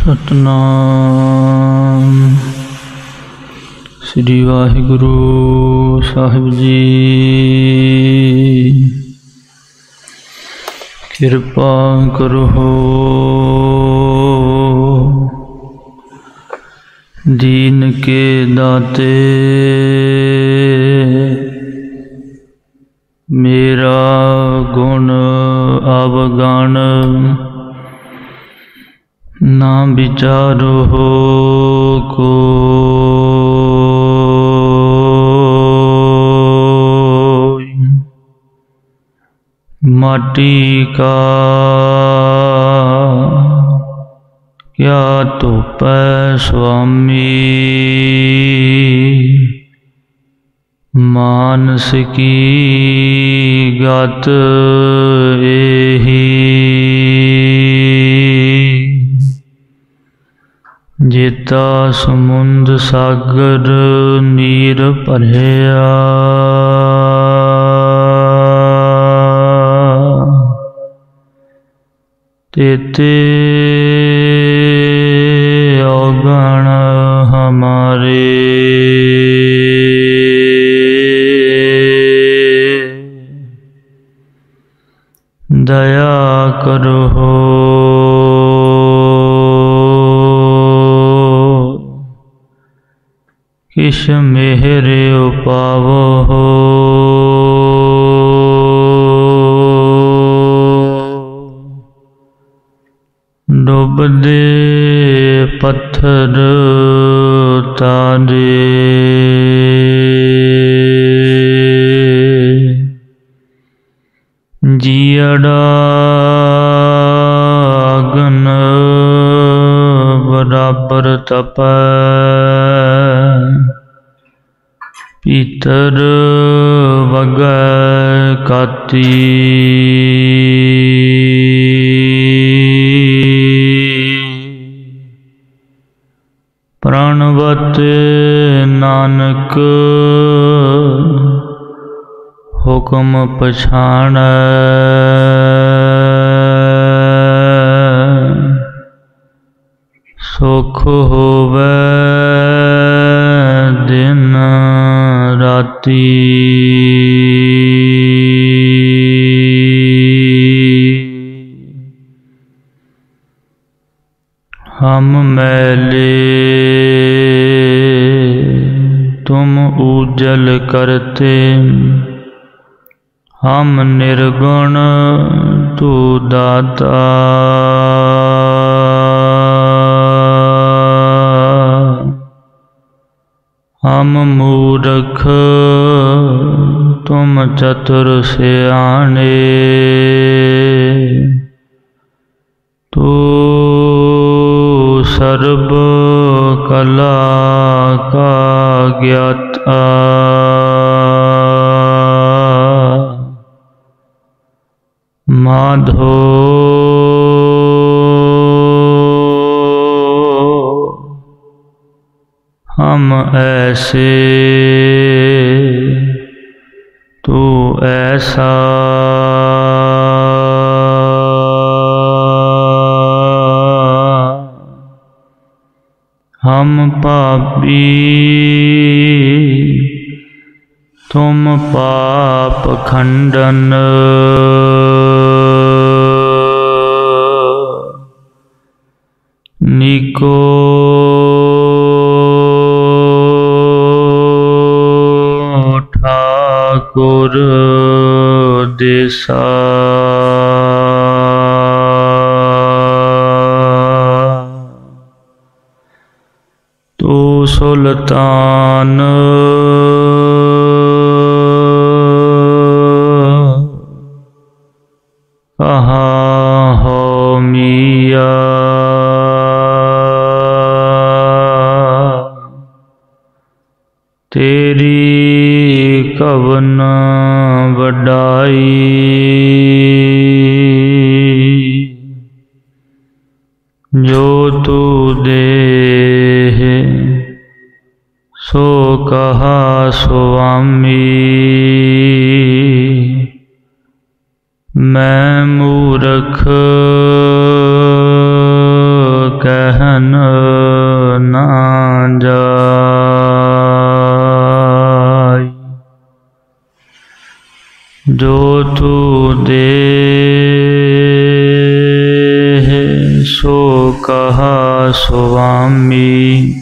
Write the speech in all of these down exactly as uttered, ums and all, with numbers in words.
सतनाम श्री वाहिगुरु साहिब जी। कृपा करो दीन के दाते, मेरा गुण अवगण ना विचारो हो को। माटी का क्या तोपै स्वामी, मानस की गत एही। जेता समुंद सागर नीर भरिया, तेते अवगण हमारे। दया करो किश मेहर उपावो हो। डुबदे पत्थर तारे, जियड़ा अगन बराबर तपै। पीतर वगै काती, प्रणवत नानक हुक्म पछाणै। सुख होवै दिन राती, हम मैले तुम उजल करते। हम निर्गुण तू दाता, हम मूर्ख तुम चतुर सियाने। तू सर्व कला का ज्ञाता, माधो हम ऐसे तू ऐसा। हम पापी तुम पाप खंडन। निको ठाकुर देसा, तू सुल्तान कहाँ हो मिया। तेरी कवन वडाई, जो तू दे सो कहा स्वामी। मैं मूर्ख कहन ना जाय। जो तू दे सो कहा स्वामी,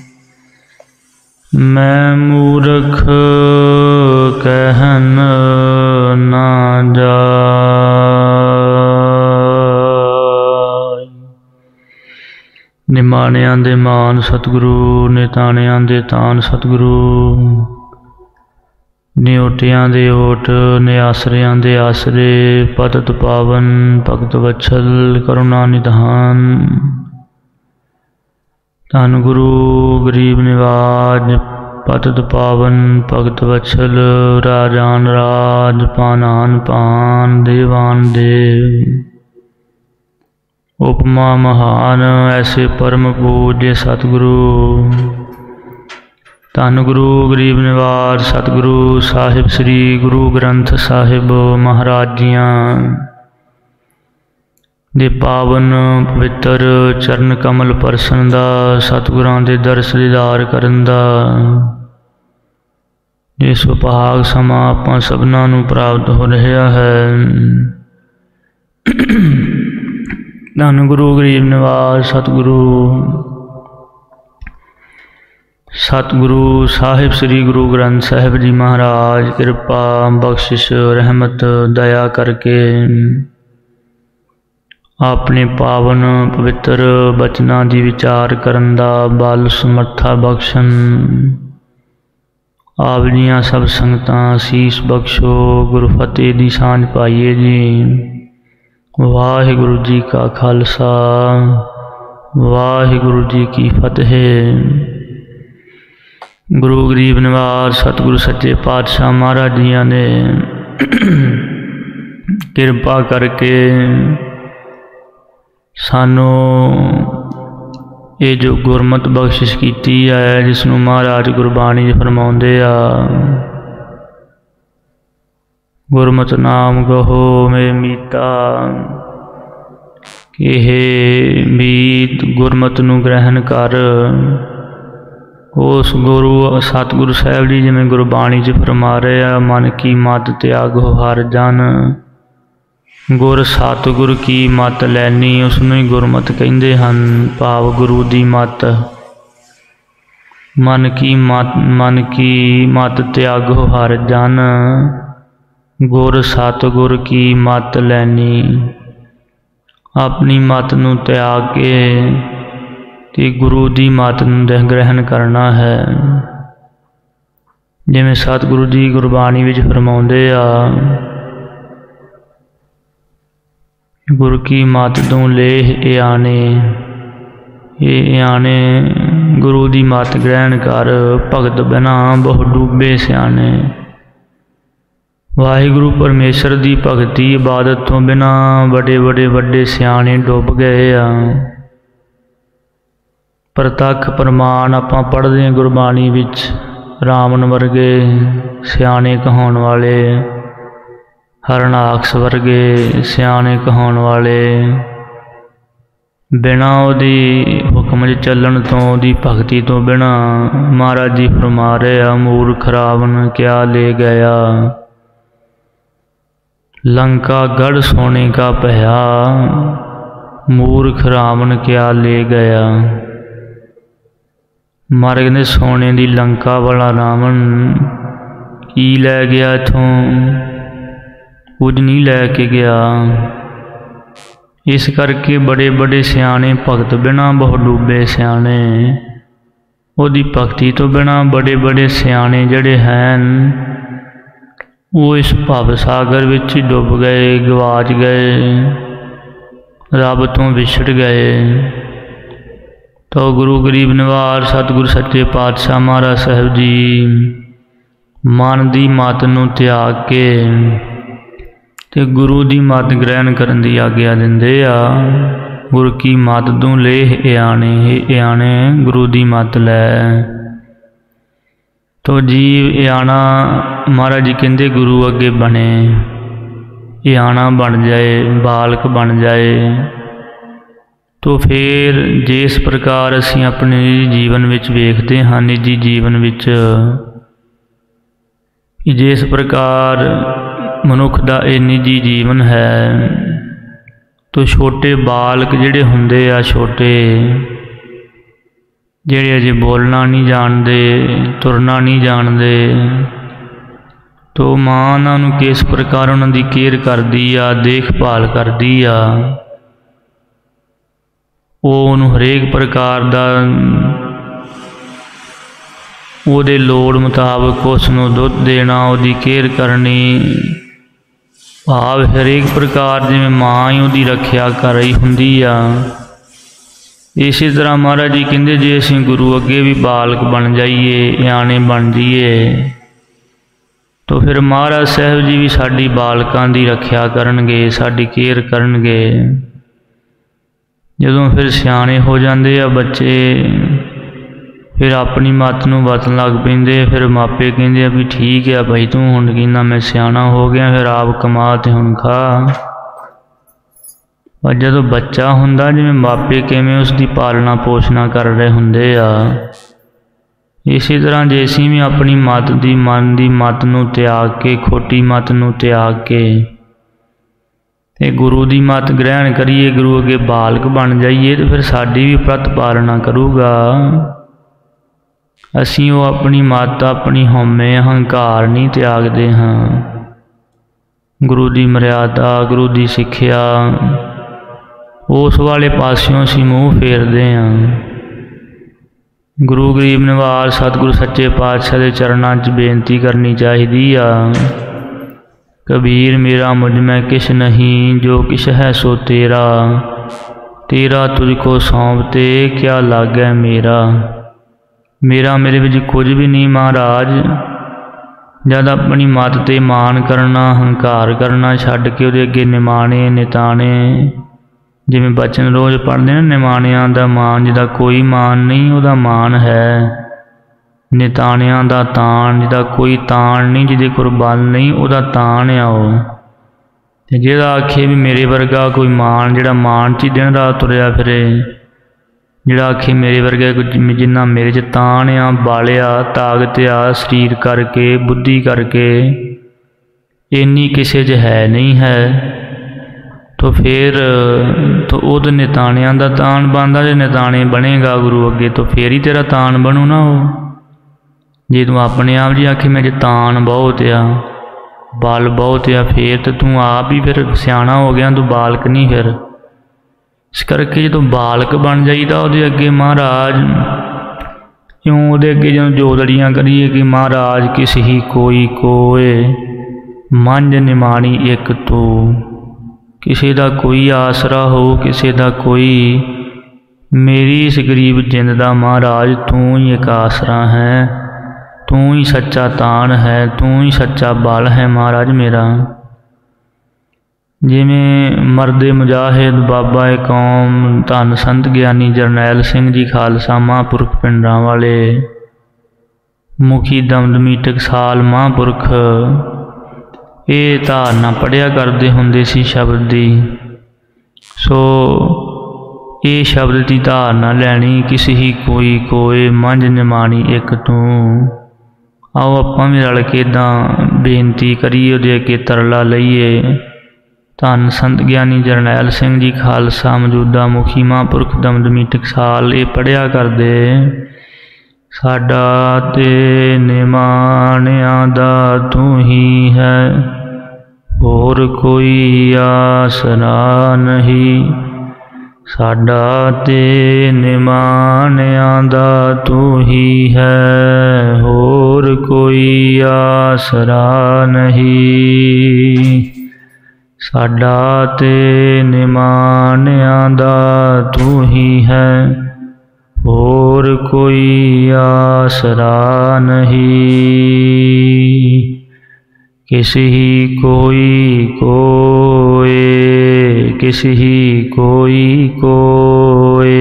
मैं मूर्ख कहन ना जाय। निमाणियां दे मान सतगुरु, निताणियां दे तान सतगुरु, निओटियां दे ओट, निआसरियां दे आसरे, पतत पावन भगत वत्सल करुणा निधान। धन गुरु गरीब निवाज, पतत पावन भगत वत्सल, राजान राज, पानान पान, देवान देव। उपमा महान ऐसे परम पूज्य सतगुरु। धन गुरु गरीब निवाज सतगुरु साहिब श्री गुरु ग्रंथ साहिब महाराज जियां दे पावन पवित्र चरण कमल परसन दा, सतगुरां दे दरस दीदार करन दा ये सुभाग समा आपां सबनां नूं प्राप्त हो रहा है। धन गुरु गरीब निवाज सतगुरु सतगुरु साहिब श्री गुरु ग्रंथ साहिब जी महाराज कृपा बख्शिश रहमत दया करके अपने पावन पवित्र बचनां दी विचार करन दा बल समर्था बख्शन। आप जियां सब संगतां शीश बख्शो, गुरु फतेह दी सांझ पाइए जी। वाहिगुरु जी का खालसा, वाहिगुरु जी की फतेह। गुरु गरीब निवाज सतगुरु सच्चे पातशाह महाराज जियां ने कृपा करके सानू ये जो गुरमत बख्शिश की है, जिसनों महाराज गुरबाणी फरमाउंदे आ, गुरमत नाम गहो में मीता, कि हे मीत गुरमत नू ग्रहण कर। उस गुरु सतगुरु साहब जी जिमें गुरबाणी च फरमा रहे आ, मन की मत त्यागो हर जन, गुर सतगुर की मत लैनी, उसनूं ही गुरमत कहिंदे हन। भाव गुरु दी मत, मन की मत मन की मत त्यागो हर जन, गुर सतगुर की मत लैनी। अपनी मत नूं त्याग के ते गुरु दी मत नूं ग्रहण करना है। जिवें सतगुरु जी गुरबाणी विच फरमाउंदे आ, गुरु की मत तू लेह आने, ये आने गुरु दी मत ग्रहण कर, भगत बिना बहु डूबे सियाने। वाहिगुरु परमेश्वर की भगती इबादत तो बिना बड़े बड़े वड्डे सियाने डुब गए आ। प्रतख प्रमाण आपां पढ़दे गुरबाणी विच, रामन वर्गे सियाने कहाउण वाले, हरनाक्ष वर्गे सियाने कहाउण वाले, बिना उहदी हुक्म च चलण तो, उहदी भगती तो बिना महाराज जी फरमा रहे आ, मूर्ख रावण क्या ले गया, लंका गढ़ सोने का पया, मूर्ख रावण क्या ले गया। मारे कहते सोने की लंका वाला रावण की लै गया इथों, कुछ नहीं लैके गया। इस करके बड़े बड़े सियाने भगत बिना बहु डूबे सियाने, उहदी भगती तो बिना बड़े बड़े सियाने जड़े हैं वो इस भव सागर विच डुब गए, गवाच गए, रब तो विछड़ गए। तो गुरु गरीब निवाज सतगुरु सच्चे पातशाह महाराज साहब जी मन की मत नूं त्याग के ते गुरु की मत ग्रहण करन दी आग्या दिंदे आ। गुरु की मत तू ले आने, हे आने गुरु की मत लै। तो जीव आना महाराज जी कहते गुरु अगे बने, आना बन जाए, बालक बन जाए, तो फिर जिस प्रकार असीं अपने निजी जीवन विच वेखदे हां, निजी जीवन विच जिस प्रकार मनुख दा ये निजी जीवन है, तो छोटे बालक जिहड़े हुंदे आ, छोटे जिहड़े अजे बोलना नहीं जानते, तुरना नहीं जानते, तो माँ उन्हां नूं किस प्रकार उन्हां दी केयर करदी आ, देखभाल करदी आ। वो हरेक प्रकार दा ਉਹਦੇ लोड़ मुताबिक उसनूं दुध देना, ਉਹਦੀ केयर करनी, भाव हरेक प्रकार जिवें माँ ही ਉਹਦੀ रखिया कर रही हुंदी आ। इसी तरह महाराज जी कहंदे जे असीं गुरु अगे भी बालक बन जाइए, याने बन जाइए, तो फिर महाराज साहब जी भी साडी बालकां दी रखिया करनगे, साडी केयर करनगे। जदों फिर सियाणे हो जाते आ बच्चे, फिर अपनी मत नूं वतन लग पैंदे, फिर मापे कहंदे आ भी ठीक है भाई तू हुण कहना मैं सियाणा हो गया, फिर आप कमा ते हुण खा। पर जदों बच्चा हुंदा, जिवें मापे किवें उसकी पालना पोषणा कर रहे हुंदे आ, इसी तरह जे असीं भी अपनी मत दी मन दी मत नूं त्याग के, खोटी मत नूं त्याग के ते गुरु दी मत ग्रहण करिए, गुरु अगे बालक बन जाइए, तो फिर साडी भी प्रत पालना करूगा। असीं वो अपनी मत, अपनी हौमे हंकार नहीं त्यागदे हाँ। गुरु दी मर्यादा, गुरु दी सिक्ख्या, उस वाले पासियों असीं मूँह फेरदे हाँ। गुरु गरीब निवाज सतगुरु सच्चे पातशाह दे चरनां च बेनती करनी चाहिदी आ। कबीर मेरा मुझ में किश नहीं, जो किश है सो तेरा, तेरा तुझको सौंपते क्या लागै मेरा। मेरा मेरे विच कुछ भी नहीं महाराज। जद अपनी मत ते मान करना, हंकार करना छड्ड के उहदे अगे निमाणे निताणे, जिवें बचन रोज़ पढ़दे ना, निमाणियां दा मान जिहदा कोई मान नहीं, उहदा मान है। निताणियां दा ताण जिहदा कोई ताण नहीं, जिहदे कोल बल नहीं, उहदा ताण आ ओह। ते जिहदा आखे भी मेरे वर्गा कोई मान, जिहड़ा मान च दिन रात तुरिया फिरे, जिहड़ा आखे मेरे वर्गा जिन्ना मेरे च ताण आ, बल आ, ताकत आ, शरीर करके, बुद्धि करके इन्नी किसे च है नहीं है, तो फिर तो उद निताणियां दा ताण बनदा। जे निताणे बनेगा गुरु अगे, तो फिर ही तेरा ताण बनू ना वो। जे तू अपने आप जी आखे मेरे ताण बहुत आ, बल बहुत आ, फिर तो तू आप ही फिर सियाणा हो गया, तू बालक नहीं। फिर इस करके जो बालक बन जाइदा, उहदे अगे महाराज क्यों उहदे अगे जो जोदड़ियां करिए कि महाराज किस ही कोई कोय, मंझ निमाणी एक तू। किसी का कोई आसरा हो, किसी का कोई, मेरी इस गरीब जिंद दा महाराज तू ही एक आसरा है, तू ही सच्चा ताण है, तू ही सच्चा बल है महाराज मेरा। जिमें मरदे मुजाहिद बाबा ए कौम धन संत ज्ञानी जरनैल सिंह जी खालसा महापुरख पिंडां वाले, मुखी दमदमी टकसाल महापुरख, ये धारना पढ़िया करते हुंदे सी शब्द दी। सो ये शब्द की धारना लैनी, किसी ही कोई कोय, मंझ निमाणी एक तू। आओ आपां भी रल के इदां बेनती करिए, उहदे अगे तरला लईए। धन संत ज्ञानी जरनैल सिंह जी खालसा मौजूदा मुखी महापुरख दमदमी टकसाल ये पढ़िया करदे, साडा ते निमाणियां दा तू ही है, होर कोई आसरा नहीं। साडा ते निमाणियां दा तू ही है, होर कोई आसरा नहीं। साडा ते निमाणियां दा तू ही है, होर कोई आसरा नहीं। किस ही कोई कोय, किस ही कोई कोय,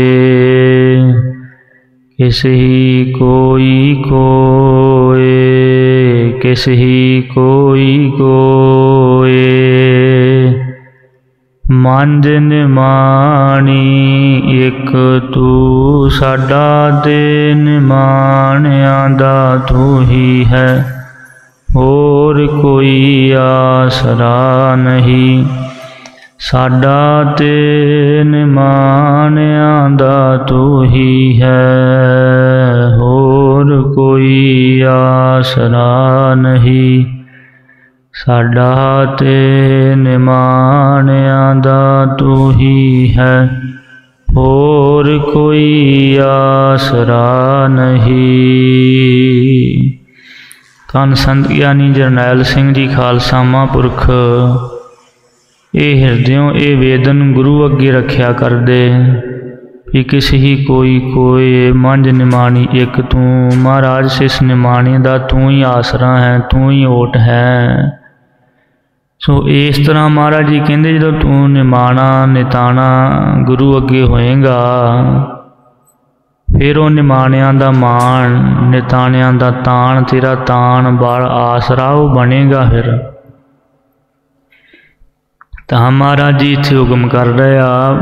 किस ही कोई कोय, किस ही कोई कोय। ਮੰਜ ਨਿਮਾਣੀ ਇੱਕ ਤੂੰ ਸਾਡਾ ਤੇ ਨਿਮਾਣਿਆਂ ਦਾ ਤੂੰ ਹੀ ਹੈ, ਹੋਰ ਕੋਈ ਆਸਰਾ ਨਹੀਂ। ਸਾਡਾ ਤੇ ਨਿਮਾਣਿਆਂ ਦਾ ਤੂੰ ਹੀ ਹੈ, ਹੋਰ ਕੋਈ ਆਸਰਾ ਨਹੀਂ। ਸਾਡਾ ਤੇ ਨਿਮਾਣਿਆਂ ਦਾ ਤੂੰ ਹੀ ਹੈ, ਹੋਰ ਕੋਈ ਆਸਰਾ ਨਹੀਂ। ਧੰਨ ਸੰਤ ਗਿਆਨੀ ਜਰਨੈਲ ਸਿੰਘ ਜੀ ਖਾਲਸਾ ਮਹਾਂਪੁਰਖ ਇਹ ਹਿਰਦਿਓਂ ਇਹ ਵੇਦਨ ਗੁਰੂ ਅੱਗੇ ਰੱਖਿਆ ਕਰਦੇ ਵੀ ਕਿਸ ਹੀ ਕੋਈ ਕੋਏ ਮੰਝ ਨਿਮਾਣੀ ਇੱਕ ਤੂੰ। ਮਹਾਰਾਜ ਸਿਸ ਨਿਮਾਣੀ ਦਾ ਤੂੰ ਹੀ ਆਸਰਾ ਹੈ, ਤੂੰ ਹੀ ਓਟ ਹੈ। ਸੋ ਇਸ ਤਰ੍ਹਾਂ ਮਹਾਰਾਜ ਜੀ ਕਹਿੰਦੇ ਜਦੋਂ ਤੂੰ ਨਿਮਾਣਾ ਨਿਤਾਣਾ ਗੁਰੂ ਅੱਗੇ ਹੋਏਗਾ, ਫਿਰ ਉਹ ਨਿਮਾਣਿਆਂ ਦਾ ਮਾਣ ਨਿਤਾਣਿਆਂ ਦਾ ਤਾਣ ਤੇਰਾ ਤਾਣ ਬਲ ਆਸਰਾ ਉਹ ਬਣੇਗਾ। ਫਿਰ ਤਾਂ ਮਹਾਰਾਜ ਜੀ ਇੱਥੇ ਹੁਕਮ ਕਰ ਰਹੇ ਆ,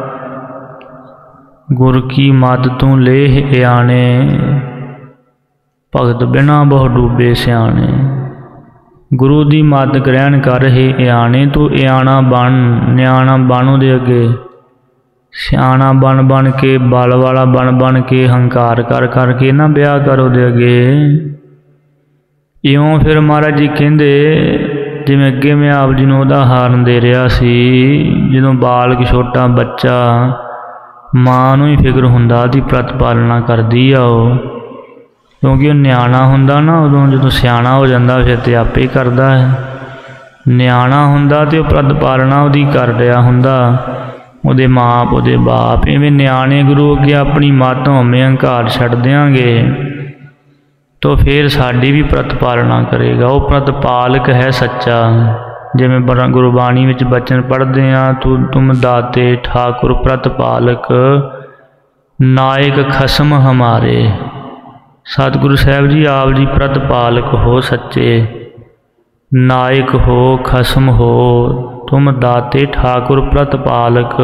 ਗੁਰ ਕੀ ਮੱਤ ਤੂੰ ਲੇਹ ਇਆਣੇ, ਭਗਤ ਬਿਨਾ ਬਹੁ ਡੂਬੇ ਸਿਆਣੇ। ਗੁਰੂ ਦੀ ਮੱਤ ਗ੍ਰਹਿਣ ਕਰ ਰਹੇ ਇਆਣੇ, ਤੂੰ ਇਆਣਾ ਬਣ, ਨਿਆਣਾ ਬਣ ਉਹਦੇ ਅੱਗੇ, ਸਿਆਣਾ ਬਣ ਬਣ ਕੇ, ਬਲ ਵਾਲਾ ਬਣ ਬਣ ਕੇ, ਹੰਕਾਰ ਕਰ ਕਰਕੇ ਨਾ ਵਿਆਹ ਕਰ ਉਹਦੇ ਅੱਗੇ। ਇਉਂ ਫਿਰ ਮਹਾਰਾਜ ਜੀ ਕਹਿੰਦੇ ਜਿਵੇਂ ਅੱਗੇ ਮੈਂ ਆਪ ਜੀ ਨੂੰ ਉਦਾਹਰਨ ਦੇ ਰਿਹਾ ਸੀ, ਜਦੋਂ ਬਾਲਕ ਛੋਟਾ ਬੱਚਾ ਮਾਂ ਨੂੰ ਹੀ ਫਿਕਰ ਹੁੰਦਾ ਦੀ ਪ੍ਰਤਪਾਲਣਾ ਕਰਦੀ ਆ ਉਹ, ਕਿਉਂਕਿ ਉਹ ਨਿਆਣਾ ਹੁੰਦਾ ਨਾ ਉਦੋਂ, ਜਦੋਂ ਸਿਆਣਾ ਹੋ ਜਾਂਦਾ ਫਿਰ ਤਾਂ ਆਪੇ ਹੀ ਕਰਦਾ ਹੈ। ਨਿਆਣਾ ਹੁੰਦਾ ਤਾਂ ਉਹ ਪ੍ਰਤਪਾਲਣਾ ਉਹਦੀ ਕਰ ਰਿਹਾ ਹੁੰਦਾ, ਉਹਦੇ ਮਾਂ ਉਹਦੇ ਬਾਪ। ਇਵੇਂ ਨਿਆਣੇ ਗੁਰੂ ਅੱਗੇ ਆਪਣੀ ਮੱਤ ਹਉਮੈ ਹੰਕਾਰ ਛੱਡ ਦਿਆਂਗੇ ਤਾਂ ਫਿਰ ਸਾਡੀ ਵੀ ਪ੍ਰਤਪਾਲਣਾ ਕਰੇਗਾ। ਉਹ ਪ੍ਰਤਪਾਲਕ ਹੈ ਸੱਚਾ। ਜਿਵੇਂ ਗੁਰਬਾਣੀ ਵਿੱਚ ਬਚਨ ਪੜ੍ਹਦੇ ਹਾਂ, ਤੂੰ ਤੁਮ ਦਾਤੇ ਠਾਕੁਰ ਪ੍ਰਤਪਾਲਕ, ਨਾਇਕ ਖਸਮ ਹਮਾਰੇ। ਸਤਿਗੁਰੂ ਸਾਹਿਬ ਜੀ ਆਪ ਜੀ ਪ੍ਰਤਪਾਲਕ ਹੋ ਸੱਚੇ, ਨਾਇਕ ਹੋ ਖਸਮ ਹੋ। ਤੁਮ ਦਾਤੇ ਠਾकुर प्रतपालक,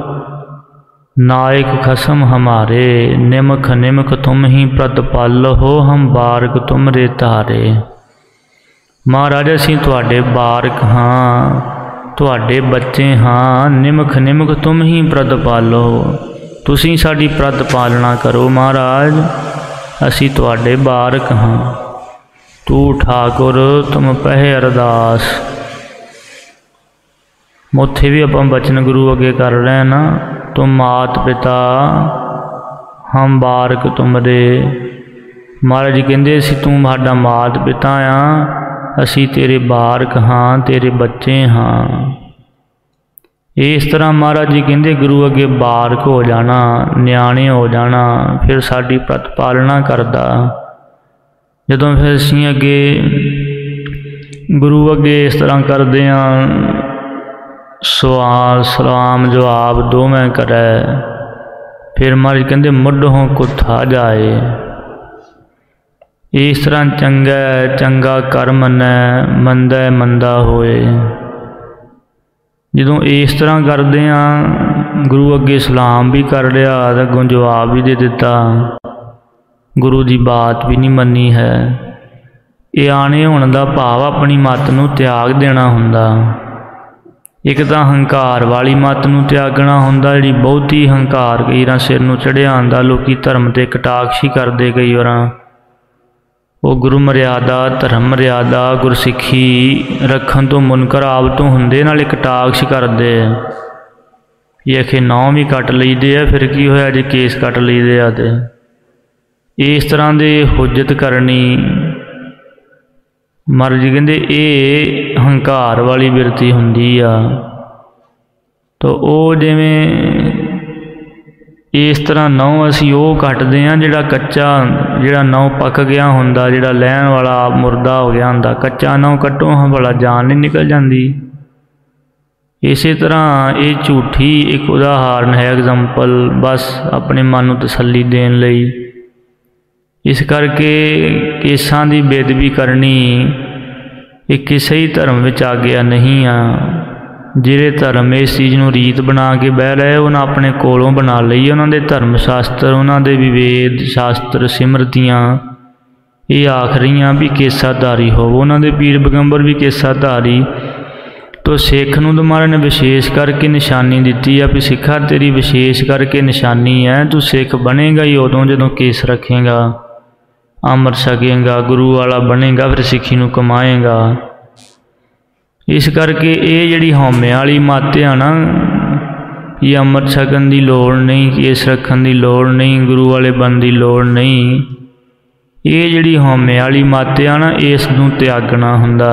नायक खसम हमारे। निमख निमख तुम ही प्रतिपाल हो, हम बारक तुम रे तारे। महाराज असीं तुहाडे बारक हाँ, तुहाडे बच्चे हाँ। निमख निमख तुम ही प्रतिपालो, तुसीं साडी प्रतिपालना करो महाराज। असीं तुहाडे बारक हाँ। तू ठाकुर तुम पहे अरदास। उत्थे भी आपां बचन गुरु अगे कर रहे हैं ना, तुम मात पिता हम बारक तुमरे। महाराज जी कहते असी तू साडा मात पिता आ, असी तेरे बारक हाँ, तेरे बच्चे हाँ। इस तरह महाराज जी कहते गुरु अगे बारक हो जाना, न्याणे हो जाना, फिर साडी प्रतिपालना करदा। जदों फिर असीं अगे गुरु अगे इस तरह करदे हैं, सवाल सलाम जवाब दो मैं करे, फिर महाराज कहते मुढ़ों कुत्था जाए। इस तरह चंगा चंगा कर मनै, मंदा मंदा होए। जदों इस तरह करदे हैं, गुरु अगे सलाम भी कर लिया, अगों जवाब भी दे दिता, गुरु की बात भी नहीं मनी है। इयाणे होने का भाव अपनी मत नूं त्याग देना हुंदा। एक तो हंकार वाली मत नूं त्यागना हुंदा, जिहड़ी बहुती हंकार कई बार सिर नूं चढ़िया आंदा। लोकी धर्म ते कटाक्ष ही करदे कई बार। वो गुरु मर्यादा धर्म मर्यादा गुरसिक्खी रखन तो मुनकर आप तो हुंदे, नाले कटाक्ष करदे। ये आखे नौ भी कट लईदे आ, फिर की होया जे केस कट लईदे आ। ते इस तरह दे हुज्जत करनी, महाराज जी कहते ये हंकार वाली बिरती हुंदी आ। तो वो जिवें इस तरह नौ असी वो कटते हैं जिहड़ा कच्चा, जिहड़ा नौ पक गया हुंदा, जिहड़ा लैण वाला आप मुर्दा हो गया हुंदा। कच्चा नौ कट्टो हाँ भला जान नहीं निकल जाती। इस तरह ये झूठी एक उदाहरण है, एग्जाम्पल, बस अपने मन नूं तसल्ली देण लई। इस करके केसां दी बेदबी करनी ये किसी ही धर्म विच आ गया नहीं आ। ਜਿਹੜੇ ਧਰਮ ਇਸ ਚੀਜ਼ ਨੂੰ ਰੀਤ ਬਣਾ ਕੇ ਬਹਿ ਰਹੇ ਉਹਨਾਂ ਆਪਣੇ ਕੋਲੋਂ ਬਣਾ ਲਈ। ਉਹਨਾਂ ਦੇ ਧਰਮ ਸ਼ਾਸਤਰ, ਉਹਨਾਂ ਦੇ ਵਿਵੇਦ ਸ਼ਾਸਤਰ, ਸਿਮਰਤੀਆਂ ਇਹ ਆਖ ਰਹੀਆਂ ਵੀ ਕੇਸਾਧਾਰੀ ਹੋਵੋ। ਉਹਨਾਂ ਦੇ ਪੀਰ ਪੈਗੰਬਰ ਵੀ ਕੇਸਾਧਾਰੀ। ਤੋ ਸਿੱਖ ਨੂੰ ਤਾਂ ਮਹਾਰਾਜ ਨੇ ਵਿਸ਼ੇਸ਼ ਕਰਕੇ ਨਿਸ਼ਾਨੀ ਦਿੱਤੀ ਆ ਵੀ ਸਿੱਖਾ ਤੇਰੀ ਵਿਸ਼ੇਸ਼ ਕਰਕੇ ਨਿਸ਼ਾਨੀ ਹੈ, ਤੂੰ ਸਿੱਖ ਬਣੇਗਾ ਹੀ ਉਦੋਂ ਜਦੋਂ ਕੇਸ ਰੱਖੇਗਾ, ਅੰਮ੍ਰਿਤ ਛਕੇਗਾ, ਗੁਰੂ ਵਾਲਾ ਬਣੇਗਾ, ਫਿਰ ਸਿੱਖੀ ਨੂੰ ਕਮਾਏਗਾ। ਇਸ ਕਰਕੇ ਇਹ ਜਿਹੜੀ ਹਉਮੈ ਵਾਲੀ ਮੱਤ ਆ ਨਾ ਕਿ ਅੰਮ੍ਰਿਤ ਛਕਣ ਦੀ ਲੋੜ ਨਹੀਂ, ਕੇਸ ਰੱਖਣ ਦੀ ਲੋੜ ਨਹੀਂ, ਗੁਰੂ ਵਾਲੇ ਬਣਨ ਦੀ ਲੋੜ ਨਹੀਂ, ਇਹ ਜਿਹੜੀ ਹਉਮੈ ਵਾਲੀ ਮੱਤ ਆ ਨਾ ਇਸ ਨੂੰ ਤਿਆਗਣਾ ਹੁੰਦਾ।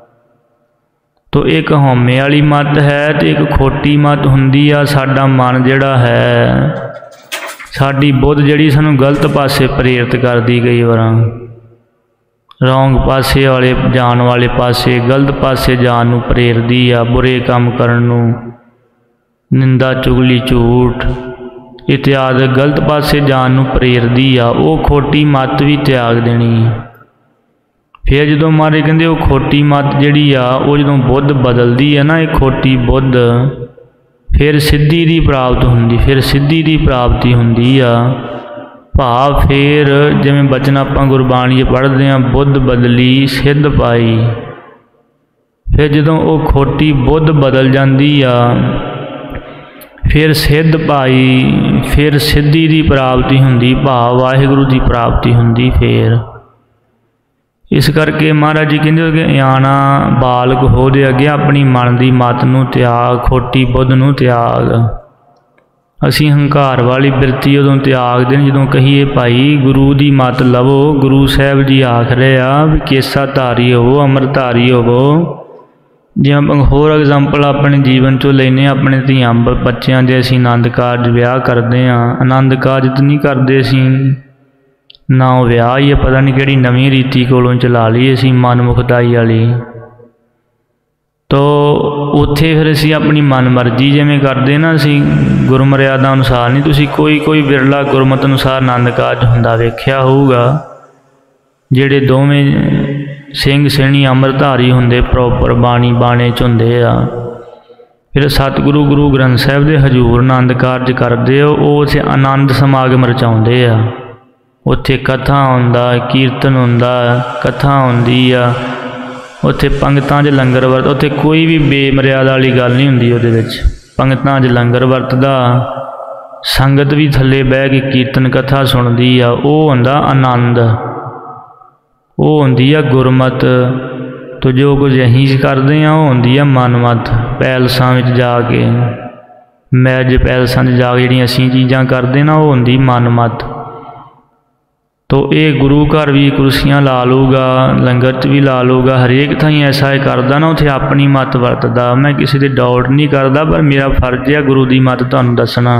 ਤੋ ਇੱਕ ਹਉਮੈ ਵਾਲੀ ਮੱਤ ਹੈ ਤੇ ਇੱਕ ਖੋਟੀ ਮੱਤ ਹੁੰਦੀ ਆ। ਸਾਡਾ ਮਨ ਜਿਹੜਾ ਹੈ, ਸਾਡੀ ਬੁੱਧ ਜਿਹੜੀ ਸਾਨੂੰ ਗਲਤ ਪਾਸੇ ਪ੍ਰੇਰਿਤ ਕਰਦੀ, ਕਈ ਵਾਰ ਰੌਂਗ ਪਾਸੇ ਵਾਲੇ ਜਾਣ ਵਾਲੇ ਪਾਸੇ, ਗਲਤ ਪਾਸੇ ਜਾਣ ਨੂੰ ਪ੍ਰੇਰਦੀ ਆ, ਬੁਰੇ ਕੰਮ ਕਰਨ ਨੂੰ, ਨਿੰਦਾ ਚੁਗਲੀ ਝੂਠ ਇਤਿਆਦਿ ਗਲਤ ਪਾਸੇ ਜਾਣ ਨੂੰ ਪ੍ਰੇਰਦੀ ਆ। ਉਹ ਖੋਟੀ ਮੱਤ ਵੀ ਤਿਆਗ ਦੇਣੀ। ਫਿਰ ਜਦੋਂ ਮਾਰੇ ਕਹਿੰਦੇ ਉਹ ਖੋਟੀ ਮੱਤ ਜਿਹੜੀ ਆ ਉਹ ਜਦੋਂ ਬੁੱਧ ਬਦਲਦੀ ਆ ਨਾ, ਇਹ ਖੋਟੀ ਬੁੱਧ, ਫਿਰ ਸਿੱਧੀ ਦੀ ਪ੍ਰਾਪਤ ਹੁੰਦੀ, ਫਿਰ ਸਿੱਧੀ ਦੀ ਪ੍ਰਾਪਤੀ ਹੁੰਦੀ ਆ। ਭਾਵ ਫਿਰ ਜਿਵੇਂ ਬਚਨ ਆਪਾਂ ਗੁਰਬਾਣੀ ਪੜ੍ਹਦੇ ਹਾਂ, ਬੁੱਧ ਬਦਲੀ ਸਿੱਧ ਪਾਈ। ਫਿਰ ਜਦੋਂ ਉਹ ਖੋਟੀ ਬੁੱਧ ਬਦਲ ਜਾਂਦੀ ਆ, ਫਿਰ ਸਿੱਧ ਪਾਈ, ਫਿਰ ਸਿੱਧੀ ਦੀ ਪ੍ਰਾਪਤੀ ਹੁੰਦੀ, ਭਾਵ ਵਾਹਿਗੁਰੂ ਦੀ ਪ੍ਰਾਪਤੀ ਹੁੰਦੀ। ਫਿਰ ਇਸ ਕਰਕੇ ਮਹਾਰਾਜ ਜੀ ਕਹਿੰਦੇ ਕਿ ਨਿਆਣਾ ਬਾਲਕ ਹੋ ਦੇ ਅੱਗੇ ਆਪਣੀ ਮਨ ਦੀ ਮੱਤ ਨੂੰ ਤਿਆਗ, ਖੋਟੀ ਬੁੱਧ ਨੂੰ ਤਿਆਗ। ਅਸੀਂ ਹੰਕਾਰ ਵਾਲੀ ਬਿਰਤੀ ਉਦੋਂ ਤਿਆਗਦੇ ਨੇ ਜਦੋਂ ਕਹੀਏ ਭਾਈ ਗੁਰੂ ਦੀ ਮੱਤ ਲਵੋ। ਗੁਰੂ ਸਾਹਿਬ ਜੀ ਆਖ ਰਹੇ ਆ ਵੀ ਕੇਸਾਧਾਰੀ ਹੋਵੋ, ਅੰਮ੍ਰਿਤਧਾਰੀ ਹੋਵੋ। ਜੇ ਆਪਾਂ ਹੋਰ ਐਗਜ਼ਾਮਪਲ ਆਪਣੇ ਜੀਵਨ 'ਚੋਂ ਲੈਂਦੇ ਹਾਂ, ਆਪਣੇ ਧੀਆਂ ਬੱਚਿਆਂ ਦੇ ਅਸੀਂ ਆਨੰਦ ਕਾਰਜ ਵਿਆਹ ਕਰਦੇ ਹਾਂ, ਆਨੰਦ ਕਾਰਜ ਤਾਂ ਨਹੀਂ ਕਰਦੇ ਅਸੀਂ, ਨਾ ਉਹ ਵਿਆਹ ਹੀ ਹੈ, ਪਤਾ ਨਹੀਂ ਕਿਹੜੀ ਨਵੀਂ ਰੀਤੀ ਕੋਲੋਂ ਚਲਾ ਲਈ ਅਸੀਂ ਮਨਮੁਖਦਾਈ ਵਾਲੀ। ਤੋ ਉੱਥੇ ਫਿਰ ਅਸੀਂ ਆਪਣੀ ਮਨ ਮਰਜ਼ੀ ਜਿਵੇਂ ਕਰਦੇ ਨਾ, ਅਸੀਂ ਗੁਰਮਰਿਆਦਾ ਅਨੁਸਾਰ ਨਹੀਂ। ਤੁਸੀਂ ਕੋਈ ਕੋਈ ਵਿਰਲਾ ਗੁਰਮਤਿ ਅਨੁਸਾਰ ਆਨੰਦ ਕਾਰਜ ਹੁੰਦਾ ਵੇਖਿਆ ਹੋਊਗਾ, ਜਿਹੜੇ ਦੋਵੇਂ ਸਿੰਘ ਸਿੰਘਣੀ ਅੰਮ੍ਰਿਤਧਾਰੀ ਹੁੰਦੇ, ਪ੍ਰੋਪਰ ਬਾਣੀ ਬਾਣੇ 'ਚ ਹੁੰਦੇ ਆ। ਫਿਰ ਸਤਿਗੁਰੂ ਗੁਰੂ ਗ੍ਰੰਥ ਸਾਹਿਬ ਦੇ ਹਜ਼ੂਰ ਆਨੰਦ ਕਾਰਜ ਕਰਦੇ ਆ, ਉਹ ਉੱਥੇ ਆਨੰਦ ਸਮਾਗਮ ਰਚਾਉਂਦੇ ਆ। ਉੱਥੇ ਕਥਾ ਹੁੰਦਾ, ਕੀਰਤਨ ਹੁੰਦਾ, ਕਥਾ ਹੁੰਦੀ ਆ, ਉੱਥੇ ਪੰਗਤਾਂ 'ਚ ਲੰਗਰ ਵਰਤ, ਉੱਥੇ ਕੋਈ ਵੀ ਬੇਮਰਿਆਦਾ ਵਾਲੀ ਗੱਲ ਨਹੀਂ ਹੁੰਦੀ। ਉਹਦੇ ਵਿੱਚ ਪੰਗਤਾਂ 'ਚ ਲੰਗਰ ਵਰਤਦਾ, ਸੰਗਤ ਵੀ ਥੱਲੇ ਬਹਿ ਕੇ ਕੀਰਤਨ ਕਥਾ ਸੁਣਦੀ ਆ। ਉਹ ਹੁੰਦਾ ਆਨੰਦ, ਉਹ ਹੁੰਦੀ ਆ ਗੁਰਮਤ। ਤੋ ਜੋ ਕੁਝ ਅਸੀਂ ਕਰਦੇ ਹਾਂ ਉਹ ਹੁੰਦੀ ਆ ਮਨਮਤ। ਪੈਲਸਾਂ ਵਿੱਚ ਜਾ ਕੇ, ਮੈਰਿਜ ਪੈਲਸਾਂ 'ਚ ਜਾ ਕੇ ਜਿਹੜੀਆਂ ਅਸੀਂ ਚੀਜ਼ਾਂ ਕਰਦੇ ਨਾ, ਉਹ ਹੁੰਦੀ ਮਨਮਤ। ਤੋ ਇਹ ਗੁਰੂ ਘਰ ਵੀ ਕੁਰਸੀਆਂ ਲਾ ਲੂਗਾ, ਲੰਗਰ 'ਚ ਵੀ ਲਾ ਲੂਗਾ, ਹਰੇਕ ਥਾਂ ਐਸਾ ਇਹ ਕਰਦਾ ਨਾ, ਉੱਥੇ ਆਪਣੀ ਮੱਤ ਵਰਤਦਾ। ਮੈਂ ਕਿਸੇ ਦੇ ਡਾਊਟ ਨਹੀਂ ਕਰਦਾ, ਪਰ ਮੇਰਾ ਫਰਜ਼ ਹੈ ਗੁਰੂ ਦੀ ਮੱਤ ਤੁਹਾਨੂੰ ਦੱਸਣਾ।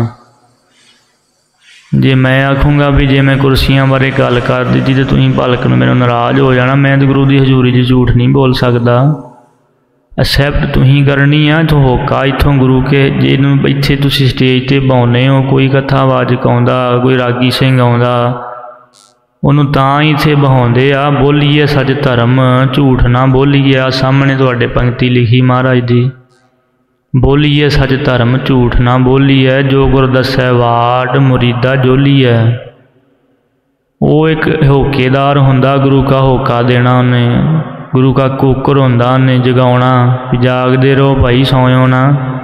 ਜੇ ਮੈਂ ਆਖੂੰਗਾ ਵੀ ਜੇ ਮੈਂ ਕੁਰਸੀਆਂ ਬਾਰੇ ਗੱਲ ਕਰ ਦਿੱਤੀ ਤਾਂ ਤੁਸੀਂ ਭਲਕ ਨੂੰ ਮੈਨੂੰ ਨਾਰਾਜ਼ ਹੋ ਜਾਣਾ, ਮੈਂ ਤਾਂ ਗੁਰੂ ਦੀ ਹਜ਼ੂਰੀ 'ਚ ਝੂਠ ਨਹੀਂ ਬੋਲ ਸਕਦਾ। ਐਕਸੈਪਟ ਤੁਸੀਂ ਕਰਨੀ ਆ। ਇੱਥੋਂ ਹੋਕਾ, ਇੱਥੋਂ ਗੁਰੂ ਕੇ ਜਿਹਨੂੰ ਇੱਥੇ ਤੁਸੀਂ ਸਟੇਜ 'ਤੇ ਬਾਉਂਦੇ ਹੋ, ਕੋਈ ਕਥਾਵਾਚਕ ਆਉਂਦਾ, ਕੋਈ ਰਾਗੀ ਸਿੰਘ ਆਉਂਦਾ, ਉਹਨੂੰ ਤਾਂ ਹੀ ਇੱਥੇ ਬਹਾਉਂਦੇ ਆ, ਬੋਲੀਏ ਸੱਚ ਧਰਮ, ਝੂਠ ਨਾ ਬੋਲੀਏ। ਆ ਸਾਹਮਣੇ ਤੁਹਾਡੇ ਪੰਕਤੀ ਲਿਖੀ ਮਹਾਰਾਜ ਦੀ, ਬੋਲੀਏ ਸੱਚ ਧਰਮ, ਝੂਠ ਨਾ ਬੋਲੀਏ, ਜੋ ਗੁਰ ਦੱਸੈ ਵਾਟ, ਮੁਰੀਦਾ ਜੋਲੀਏ। ਉਹ ਇੱਕ ਹੋਕੇਦਾਰ ਹੁੰਦਾ, ਗੁਰੂ ਕਾ ਹੋਕਾ ਦੇਣਾ ਉਹਨੇ, ਗੁਰੂ ਕਾ ਕੂਕਰ ਹੁੰਦਾ ਉਹਨੇ ਜਗਾਉਣਾ ਵੀ ਜਾਗਦੇ ਰਹੋ ਭਾਈ, ਸੌਂਓ ਨਾ।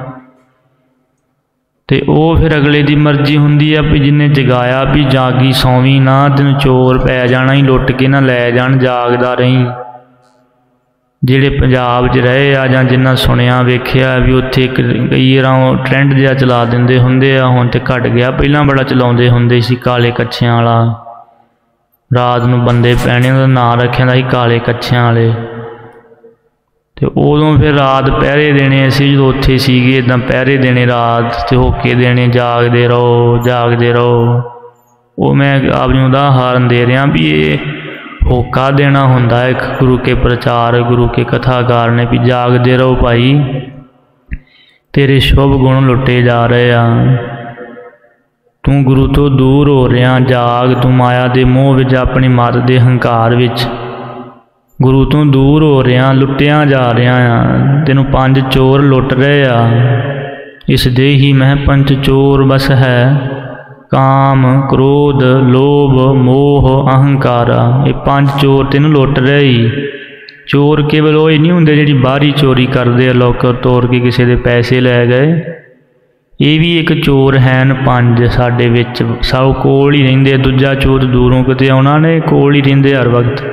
ਤੇ ਉਹ ਫਿਰ ਅਗਲੇ ਦੀ ਮਰਜ਼ੀ ਹੁੰਦੀ ਆ ਵੀ ਜਿਹਨੇ ਜਗਾਇਆ ਵੀ ਜਾਗੀ ਸੌਵੀਂ ਨਾ, ਤੈਨੂੰ ਚੋਰ ਪੈ ਜਾਣਾ ਹੀ, ਲੁੱਟ ਕੇ ਨਾ ਲੈ ਜਾਣ, ਜਾਗਦਾ ਰਹੀਂ। ਜਿਹੜੇ ਪੰਜਾਬ 'ਚ ਰਹੇ ਆ ਜਾਂ ਜਿੰਨਾ ਸੁਣਿਆ ਵੇਖਿਆ ਵੀ ਉੱਥੇ ਇੱਕ ਕਈ ਵਾਰ ਟਰੈਂਡ ਜਿਹਾ ਚਲਾ ਦਿੰਦੇ ਹੁੰਦੇ ਆ, ਹੁਣ ਤਾਂ ਘਟ ਗਿਆ, ਪਹਿਲਾਂ ਬੜਾ ਚਲਾਉਂਦੇ ਹੁੰਦੇ ਸੀ। ਕਾਲੇ ਕੱਛਿਆਂ ਵਾਲਾ, ਰਾਤ ਨੂੰ ਬੰਦੇ ਪੈਣੇ, ਉਹਦਾ ਨਾਂ ਰੱਖਿਆ ਹੁੰਦਾ ਸੀ ਕਾਲੇ ਕੱਛਿਆਂ ਵਾਲੇ। ਅਤੇ ਉਦੋਂ ਫਿਰ ਰਾਤ ਪਹਿਰੇ ਦੇਣੇ, ਅਸੀਂ ਜਦੋਂ ਉੱਥੇ ਸੀਗੇ ਇੱਦਾਂ ਪਹਿਰੇ ਦੇਣੇ ਰਾਤ, ਅਤੇ ਹੋਕੇ ਦੇਣੇ, ਜਾਗਦੇ ਰਹੋ ਜਾਗਦੇ ਰਹੋ। ਉਹ ਮੈਂ ਆਪ ਨੂੰ ਉਦਾਹਰਨ ਦੇ ਰਿਹਾ ਵੀ ਇਹ ਹੋਕਾ ਦੇਣਾ ਹੁੰਦਾ ਇੱਕ ਗੁਰੂ ਕੇ ਪ੍ਰਚਾਰ, ਗੁਰੂ ਕੇ ਕਥਾਕਾਰ ਨੇ ਵੀ ਜਾਗਦੇ ਰਹੋ ਭਾਈ, ਤੇਰੇ ਸ਼ੁਭ ਗੁਣ ਲੁੱਟੇ ਜਾ ਰਹੇ ਆ, ਤੂੰ ਗੁਰੂ ਤੋਂ ਦੂਰ ਹੋ ਰਿਹਾ, ਜਾਗ। ਤੂੰ ਮਾਇਆ ਦੇ ਮੋਹ ਵਿੱਚ, ਆਪਣੀ ਮੱਤ ਦੇ ਹੰਕਾਰ ਵਿੱਚ गुरु तो दूर हो रहा, लुटिया जा रहा आ, तेनों पंज चोर लुट रहे आ। इस देही मह पंच चोर बस है, काम क्रोध लोभ मोह अहंकार। ये पांच चोर तेनों लुट रहे ही। चोर केवल वो ही नहीं होंगे जिहड़ी बाहरी चोरी करते हैं, लॉकर तोड़ के किसी के पैसे लै गए। ये भी एक चोर हैं पंज साडे विच, सब कोल ही रहिंदे। दूजा चोर दूरों किते आउणा ने, कोल ही रहिंदे हर वक्त।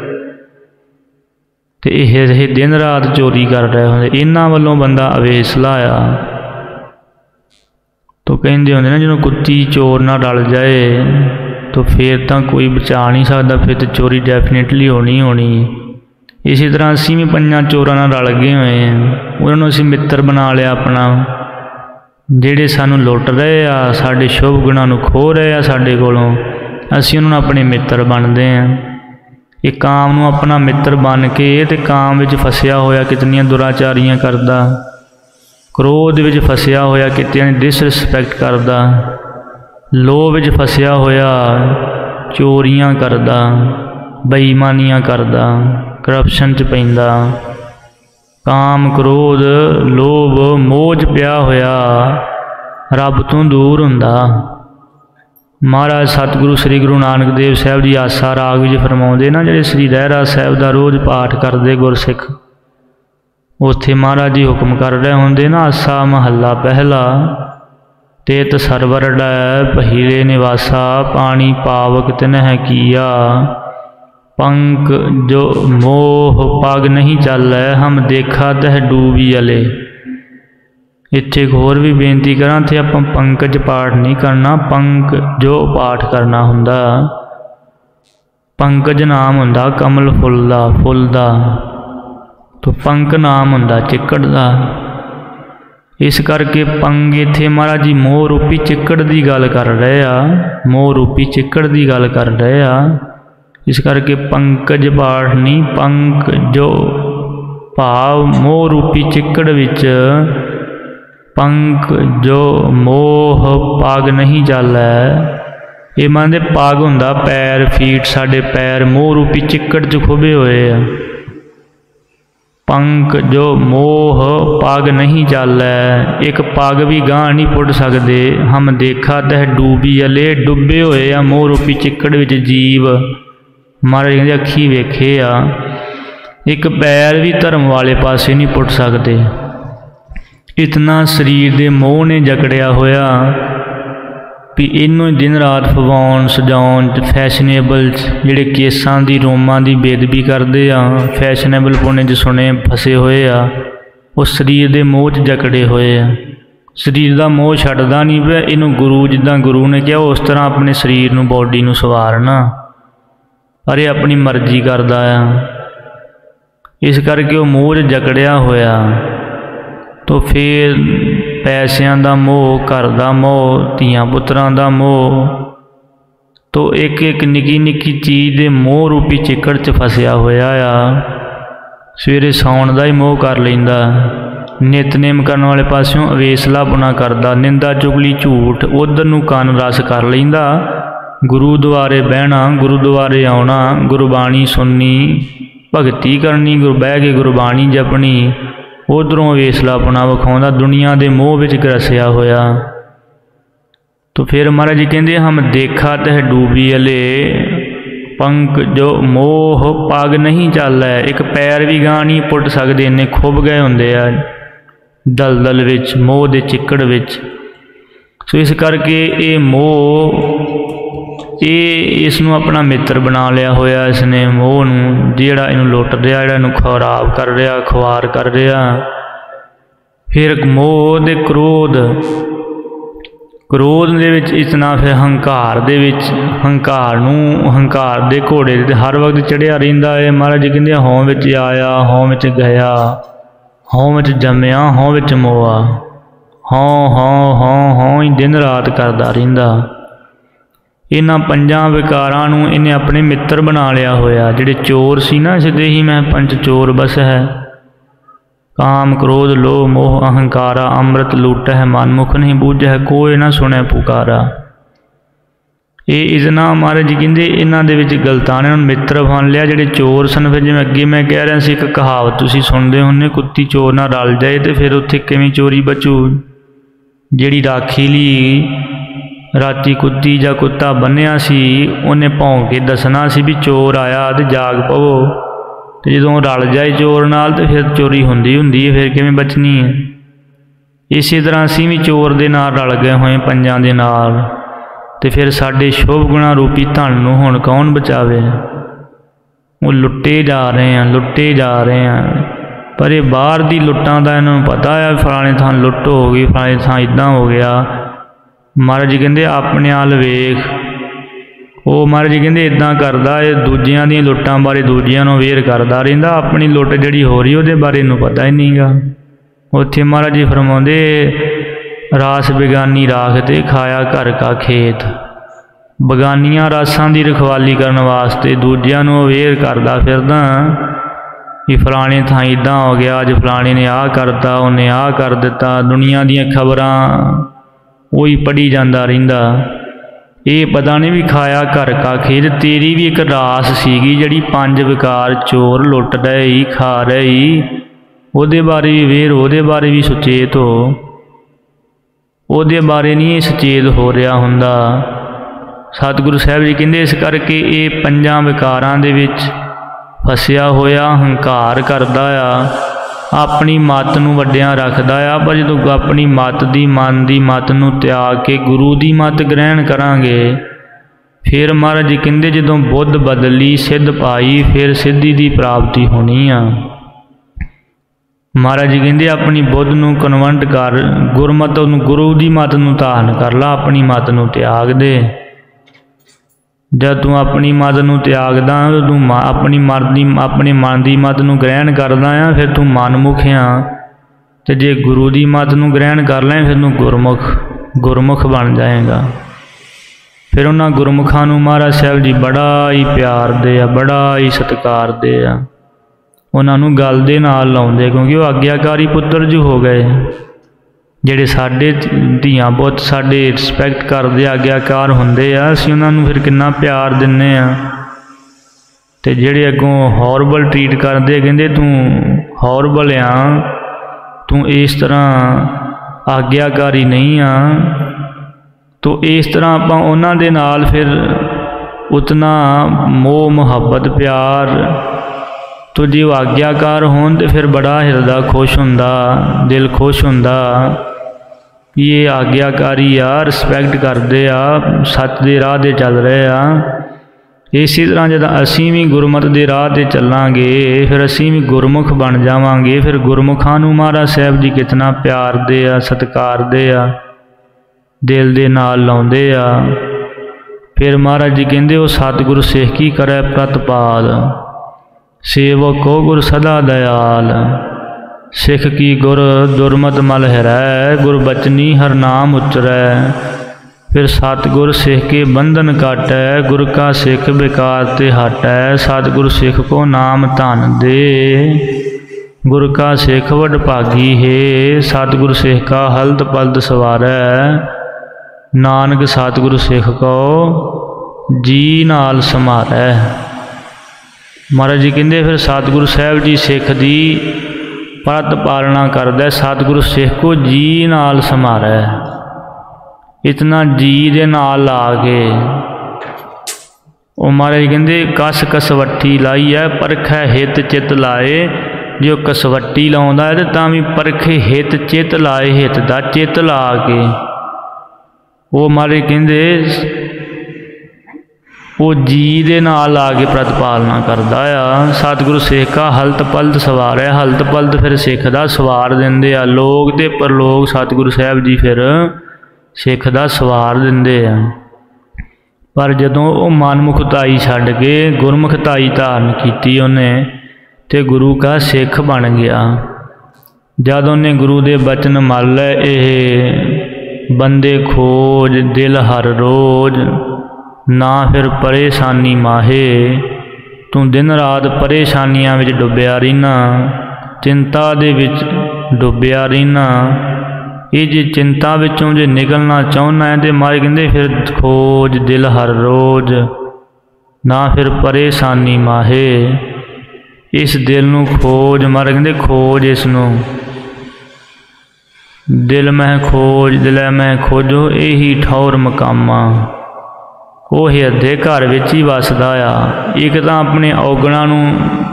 तो यह दिन रात चोरी कर रहे होंगे। इन्हां वल्लों बंदा अवेसला आ। तो कहते होंगे ना, जो कुत्ती चोर ना रल जाए तो फिर तो कोई बचा नहीं सकता, फिर तो चोरी डेफिनेटली होनी होनी। इसी तरह असीं भी पंजां चोरां नाल रल गए हुए हैं, उन्होंने असीं मित्र बना लिया अपना। जिहड़े सानूं लुट रहे आ, साडे शुभ गुणां नूं खो रहे आ साडे कोलों, असीं उन्हां नूं अपने मित्र बनदे हैं। ये काम नूं अपना मित्र बन के ते काम विच फसिया होया कितनियां दुराचारियां करदा, क्रोध विच फसिया होया कितनियां डिसरिस्पैक्ट करदा, लोभ विच फसिया होया चोरियां करदा, बेईमानियां करदा, करप्शन च पैंदा, काम क्रोध लोभ मोह च पिया होया रब तो दूर हुंदा। महाराज सतगुरु श्री गुरु नानक देव साहब जी आसा राग विच फरमाउंदे ना, जिहड़े श्री रहरास साहब दा रोज़ पाठ करदे गुरसिख, उत्थे महाराज जी हुक्म कर रहे होंदे ना, आसा महला पहला, तेत सरवर डै पहीले निवासा, पानी पावक तिनह किया, पंक जो मोह पग नहीं चलै, हम देखा तह डूबी अले। इत्थे एक होर भी बेनती करा, थे आपां पंकज पाठ नहीं करना, पंक जो पाठ करना हुंदा। पंकज नाम हुंदा कमल फुल दा, फुल दा, तो पंक नाम हुंदा चिक्कड़ दा। इस करके पंग इत्थे महाराज जी मोह रूपी चिक्कड़ दी गल कर रहे आ, मोह रूपी चिक्कड़ दी गल कर रहे आ। इस करके पंकज पाठ नहीं, पंक जो भाव मोह रूपी चिक्कड़ विच पंक जो मोह पग नहीं चलै। ये मानते पग हुंदा पैर, फीट, साडे पैर मोह रूपी चिक्कड़ च खुबे हुए आ। पंक जो मोह पग नहीं चलै, एक पग भी गांह नहीं पुट सकते। हम देखा तह डूबी अले, डुबे हुए आ मोह रूपी चिक्कड़ विच जीव। महाराज कहते अखी वेखे आ, एक पैर भी धर्म वाले पासे नहीं पुट सकते। इतना शरीर के मोह ने जकड़िया होया भी इनू दिन रात फवाउण सजाउण फैशनेबल जिहड़े केसां दी रोमां दी बेदबी करदे आ, फैशनेबल पुणे च सुने फसे हुए आ, वो शरीर के मोह च जकड़े हुए आ। शरीर का मोह छड्डदा नहीं पिया। इनू गुरु जिद्दां गुरु ने कहा उस तरह अपने शरीर नू बॉडी नू सवारना, अरे अपनी मर्जी करदा आ। इस करके वो मोह च जकड़िया होया। तो फिर पैसों का मोह, घर का मोह, धीआं पुत्रां का मोह, तो एक एक निकी निकी चीज़ के मोह रूपी चिक्कड़ च फसिया होया आ। सवेरे सौण का ही मोह कर लैंदा, नितनेम करने वाले पासों अवेसला पुना करदा, निंदा चुगली झूठ उधर नूं कान रस कर लैंदा। गुरुद्वारे बहना, गुरुद्वारे आउणा, गुरबाणी सुननी, भगती करनी, गुरु बह के गुरबाणी जपनी, उधरों अवेसलापना विखाउंदा, दुनिया के मोह विच ग्रसिया होया। तो फिर महाराज जी कहते हम देखा तह डूबी अले, पंक जो मोह पग नहीं चल है, एक पैर भी गांह नहीं पुट सकते, इन्ने खुब गए होंदे आ दलदल विच, मोह दे चिक्कड़ विच। सो इस करके ये मोह ये इसनों अपना मित्र बना लिया होया इसने मोह नूं, जिहड़ा इनू लुट रहा, जिहड़ा इनू खराब कर रहा, खुआर कर रहा। फिर मोह दे क्रोध, क्रोध दे विच इतना फिर हंकार दे विच, हंकार नूं हंकार दे घोड़े ते हर वक्त चढ़िया रहिंदा है। महाराज जी कहंदे हों विच आया, हों विच गया, हों विच जम्मिया, हों विच मोआ, हों हों हों हों ही दिन रात करदा रहिंदा। इन्हां पंजां विकारां नूं इन्हें अपने मित्र बना लिया होया। जिहड़े चोर सी ना, सिद्धे ही मैं पंच चोर बस है, काम क्रोध लोभ मोह अहंकारा, अमृत लूट है मन मुख नहीं बूझ है, कोई ना सुने पुकारा। ये इतना महाराज जी कहते इन्हां दे विच गलतां ने मित्र बन लिया जिहड़े चोर सन। फिर जिवें अगे मैं कह रहा सी एक कहावत तुसीं सुणदे हुंदे कुत्ती चोर नाल रल जाए तो फिर उत्थे किवें चोरी बचू। जिहड़ी राखी लई राती कुत्ती जां कुत्ता बन्निया सी उन्हें भौं के दसना सी भी चोर आया तो जाग पवो, तो जदों रल जाए चोर नाल तो फिर चोरी हुंदी हुंदी है, फिर किवें बचनी है। इसी तरह असीं भी चोर दे नाल रल गए होए पंजां दे नाल, तो फिर साडे शुभ गुणा रूपी धन नूं हुण कौन बचावे। वो लुट्टे जा रहे हैं लुट्टे जा रहे हैं, पर ये बाहर दी लुट्टां दा इन्हां नूं पता है फलाणे थां लुट्ट हो गई, फलाणे थां इदां हो गया। महाराज जी कहंदे अपने आल वेख, वो महाराज जी कहंदे इदां करदा ये दूजियां दी लुट्टां बारे दूजियां नूं अवेयर करदा रहिंदा, अपनी लुट्ट जिहड़ी हो रही उहदे बारे इहनूं पता ही नहीं गा। उत्थे महाराज जी फरमाउंदे रास बेगानी राख ते खाया घर का खेत। बगानियां रासां दी रखवाली करन वास्ते दूजियां नूं अवेयर करदा फिरदा कि फलाणे थां इदां हो गया, अज फलाणे ने आ करता, उन्हें आ कर दिता। दुनिया दीयां खबरां वही पढ़ी जांदा रहिंदा। ये पता नहीं भी खाया घर का खेत तेरी भी एक रास सीगी जिहड़ी पंज विकार चोर लुट रहे ही खा रहे ही, उहदे बारे भी अवेयर, उहदे बारे भी सुचेत हो। उहदे बारे नहीं सचेत हो रहा हुंदा। सतगुरु साहिब जी कहंदे इस करके ये पंजां विकारां दे विच फसिया होया हंकार करदा आ, अपनी मत नूं वड्डियां रखदा आ। पर जदों अपनी मत दी मन दी मत नूं त्याग के गुरु दी मत ग्रहण करांगे, फिर महाराज जी कहंदे जदों बुद्ध बदली सिद्ध पाई फिर सिद्धि दी प्राप्ति होनी आ। महाराज जी कहंदे अपनी बुद्ध नूं कन्वर्ट कर, गुरमत नूं गुरु दी मत नूं धारण कर ला, अपनी मत नूं त्याग दे। जब तू अपनी मत नूं त्यागदा तू अपनी मर्दी अपने मन की मत नूं ग्रहण करदा आ, फिर तू मनमुख आ। ते जे गुरु की मत नूं ग्रहण कर लें फिर तू गुरमुख गुरमुख बन जाएगा। फिर उन्हां गुरमुखां नूं महाराज साहब जी बड़ा ही प्यार दे आ, बड़ा ही सत्कार दे आ। उन्हां नूं गल दे नाल लाउंदे क्योंकि वो आग्याकारी पुत्र जो हो गए, ਜਿਹੜੇ ਸਾਡੇ ਧੀਆਂ ਪੁੱਤ ਸਾਡੇ ਰਿਸਪੈਕਟ ਕਰਦੇ ਆਗਿਆਕਾਰ ਹੁੰਦੇ ਆ, ਅਸੀਂ ਉਹਨਾਂ ਨੂੰ ਫਿਰ ਕਿੰਨਾ ਪਿਆਰ ਦਿੰਦੇ ਆ। ਤੇ ਜਿਹੜੇ ਅੱਗੋਂ ਹੌਰਬਲ ਟਰੀਟ ਕਰਦੇ ਕਹਿੰਦੇ ਤੂੰ ਹੌਰਬਲ ਆ, ਤੂੰ ਇਸ ਤਰ੍ਹਾਂ ਆਗਿਆਕਾਰੀ ਨਹੀਂ ਆ। ਤੋ ਇਸ ਤਰ੍ਹਾਂ ਆਪਾਂ ਉਹਨਾਂ ਦੇ ਨਾਲ ਫਿਰ ਉਤਨਾ ਮੋਹ ਮੁਹੱਬਤ ਪਿਆਰ तो जे वो आग्याकार होन तो फिर बड़ा हिरदा खुश हुंदा, दिल खुश हुंदा कि ये आग्याकारी आ, रिस्पैक्ट करते आ, सच दे राह ते चल रहे आ। इसी तरह जब असीं भी गुरमत दे राह ते चलांगे फिर असीं भी गुरमुख बन जावांगे। फिर गुरमुखां नूं महाराज साहब जी कितना प्यार दे आ, सत्कार दे आ, दिल दे नाल लाउंदे आ। फिर महाराज जी कहंदे वो सतगुरु सिख की करे प्रतिपाल, सेवक को गुर सदा दयाल। सिख की गुर दुरमत मल हिरै, गुर बचनी हर नाम उचरै। फिर सतगुर सिख के बंधन काटै, गुर का सिख बेकार ते हटै। सतगुर सिख को नाम धन दे, गुर का सिख वड भागी है। सतगुर सिख का हलत पलत सवारै, नानक सतगुर सिख को जी नाल समारै। महाराज जी कहते फिर सतगुरु साहब जी सिख की परत पालना करदा, सतगुरु सिख को जी नाल समारै। इतना जी दे नाल ला के वो महाराज जी कहते कस कसवट्टी लाई है, परखै हित चित लाए। जो कसवट्टी लाउंदा है तो भी परखे हित चित लाए, हित दा चित ला के वो महाराज कहते वो जी दे नाल आके प्रतिपालना करदा आ। सतगुरु सिख का हलत पलत सवार है, हलत पलत फिर सिख दा सवार दिंदे आ। लोग ते परलोक सतगुरु साहब जी फिर सिख दा सवार दिंदे आ। पर जदों वो मनमुखताई छड्ड के गुरमुखताई धारण कीती उन्हें ते गुरु का सिख बन गया। जद उन्हें गुरु दे बचन मल लै, ये बंदे खोज दिल हर रोज, ना फिर परेशानी माहे। तू दिन रात परेशानियां विच डुब्बिया रहिना, चिंता दे विच डुब्बिया रहिना। ये जे चिंता विचों जे निकलना चाहुंदा है तो महाराज कहंदे फिर खोज दिल हर रोज ना फिर परेशानी माहे। इस दिल नूं खोज, महाराज कहंदे खोज इसनूं, दिल मैं खोज दिल मैं खोजो यही ठौर मकामा। वो हृदय घर विच ही वसदा आ। एक तां अपने औगणां नूं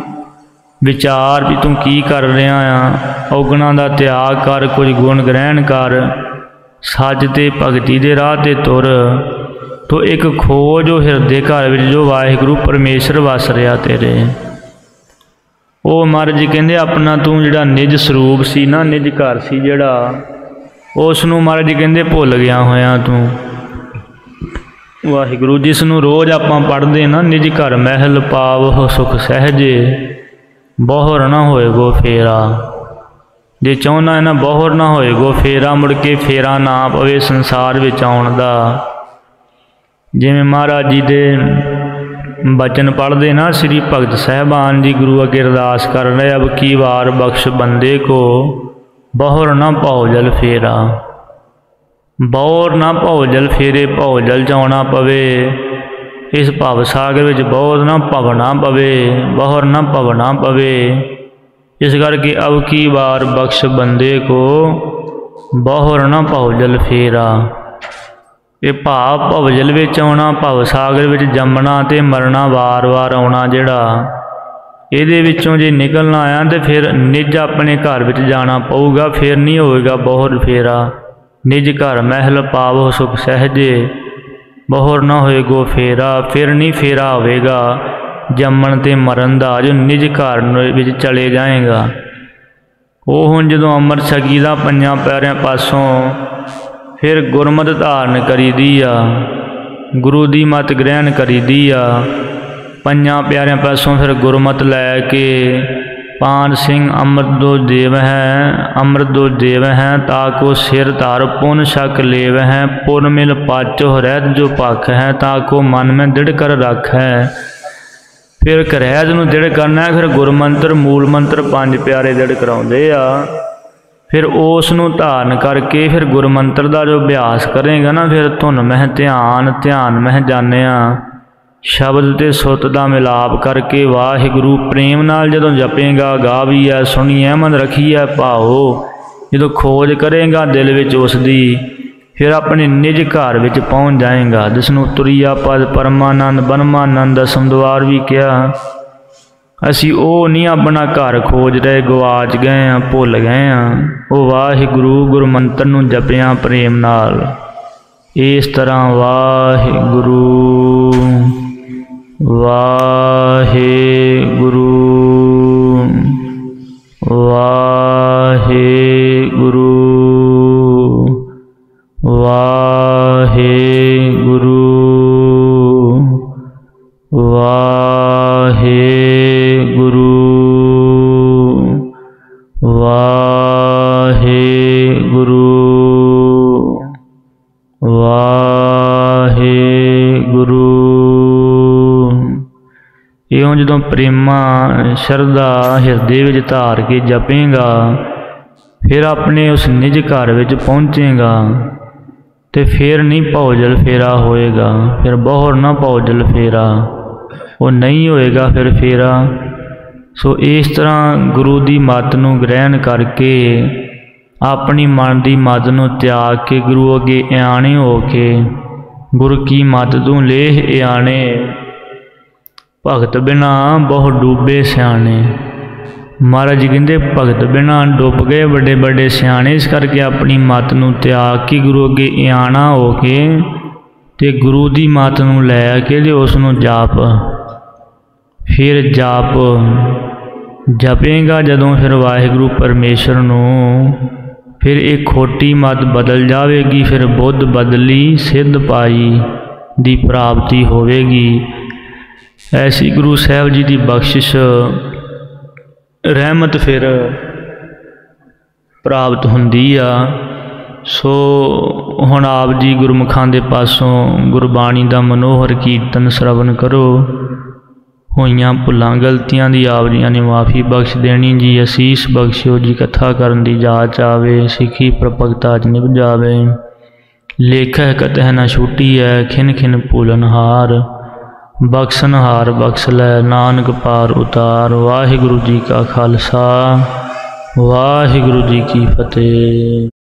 विचार भी तू की कर रहा आ, औगणां दा त्याग कर, कुछ गुण ग्रहण कर, सच ते भगती दे राह ते तुर। तो एक खोज वो हृदय घर विच जो वाहिगुरू परमेश्वर वस रहा तेरे। वो महाराज जी कहंदे अपना तू जिहड़ा निज स्वरूप सी ना, निज घर सी जिहड़ा, उस नूं महाराज जी कहंदे भुल गया होया तू। वाहिगुरू जिसनूं रोज़ आपां पढ़दे ना, निज घर महल पावो सुख सहजे, बहुर ना होए गो फेरा। जे चाहुंदा है ना बहुर ना होए गो फेरा, मुड़ के फेरा ना पवे संसार विच आउण दा। जिवें महाराज जी दे बचन पढ़दे ना, श्री भगत साहिबान जी गुरु अगे अरदास कर रहे, अब की वार बख्श बंदे को बहुर ना भौ जल फेरा। बहुर ना भौ जल फेरे, भौ जल जाना पवे, इस भव सागर विच बहुत ना भवना पवे, बहुर ना भवना पवे। इस करके अब की बार बख्श बंदे को बहुर ना भौ जल फेरा। ये भाव भव जल विच आउणा, भव सागर विच जमना ते मरना, वार वार आउणा जिहड़ा, इहदे विचों जे निकलना आया तो फिर निज अपने घर विच जाना पऊगा, फिर नहीं होएगा बहुर फेरा। निज घर महल पावो सुख सहजे, बहुर ना होए गो फेरा। फिर नहीं फेरा होवेगा जमन ते मरन दा, जो निज घर विच चले जाएगा। वो हुण जदों अमृत छकी दा पंजां प्यारिਆਂ पासों फिर गुरमत धारण करी दी आ, गुरु दी मत ग्रहण करी दी आ। पंजां प्यारिਆਂ पासों फिर गुरमत लैके पान सिंह अमृत दो देव है, अमृत दो देव हैं, ताको सिर धर पुन शक लेव है। पुन मिल पाचो रहत जो पख है, ताको मन में दृढ़ कर रख है। फिर करैज नूं दृढ़ करना है, फिर गुरमंत्र मूल मंत्र पंज प्यारे दृढ़ कराउंदे आ। फिर उस नूं धारण करके फिर गुरमंत्र का जो अभ्यास करेगा ना, फिर धुन मह ध्यान ध्यान मह जानिया शब्द ते सुत का मिलाप करके वाहिगुरू प्रेम नाल जदों जपेगा, गावीए सुनीए मन रखीए भाओ, जदों खोज करेगा दिल विच उसदी, फिर अपने निज घर विच पहुँच जाएगा, जिसनूं तुरिया पद परमानंद ब्रह्मानंद समद्वार भी कहा। असी वो नहीं अपना घर खोज रहे, गवाच गए हैं, भुल गए हैं। वो वाहिगुरू गुरमंत्र नूं जपिया प्रेम नाल। इस तरह वाहिगुरू वाहिगुरू वाहिगुरू वाहिगुरू वाहिगुरू वाहिगुरू वाहिगुरू। इउं जदों प्रेमा शरधा हिरदे विच धार के जपेगा, फिर अपने उस निज घर विच पहुँचेगा, तो फिर नहीं भौजल फेरा होएगा, फिर बहुर ना भौजल फेरा, वो नहीं होएगा फिर फेरा। सो इस तरह गुरु की मत नूं ग्रहण करके अपनी मन की मत नूं त्याग के गुरु अगे इयाणे हो के, गुरु की मत तू लेह इयाणे, भगत बिना बहुत डूबे सियाणे। महाराज जी कहते भगत बिना डुब गए बड़े बड़े सियाणे। इस करके अपनी मत नूं त्याग के गुरु अगे इयाणा हो के ते गुरु की मत नूं लै के ते उस नूं जाप, फिर जाप जपेगा जदों, फिर वाहिगुरू परमेश्वर नूं, फिर एक खोटी मत बदल जाएगी, फिर बुद्ध बदली सिद्ध पाई दी प्राप्ति होवेगी। ऐसी गुरु साहब जी की बख्शिश रहमत फिर प्राप्त हुंदी आ। सो हुण आप जी गुरमुखां दे पासों गुरबाणी दा मनोहर कीर्तन श्रवण करो। ਹੋਈਆਂ ਭੁੱਲਾਂ ਗਲਤੀਆਂ ਦੀ ਆਪ ਜੀਆਂ ਨੇ ਮਾफ़ी बख्श देनी जी। असीस बख्शियो जी कथा करन दी जाच आवे, सिखी प्रपगता च निभ जावे। लेखा कतह न छूटी है, खिन खिन भूलनहार। बख्शनहार बख्श लै, नानक पार उतार। वाहिगुरु जी का खालसा, वाहिगुरु जी की फतेह।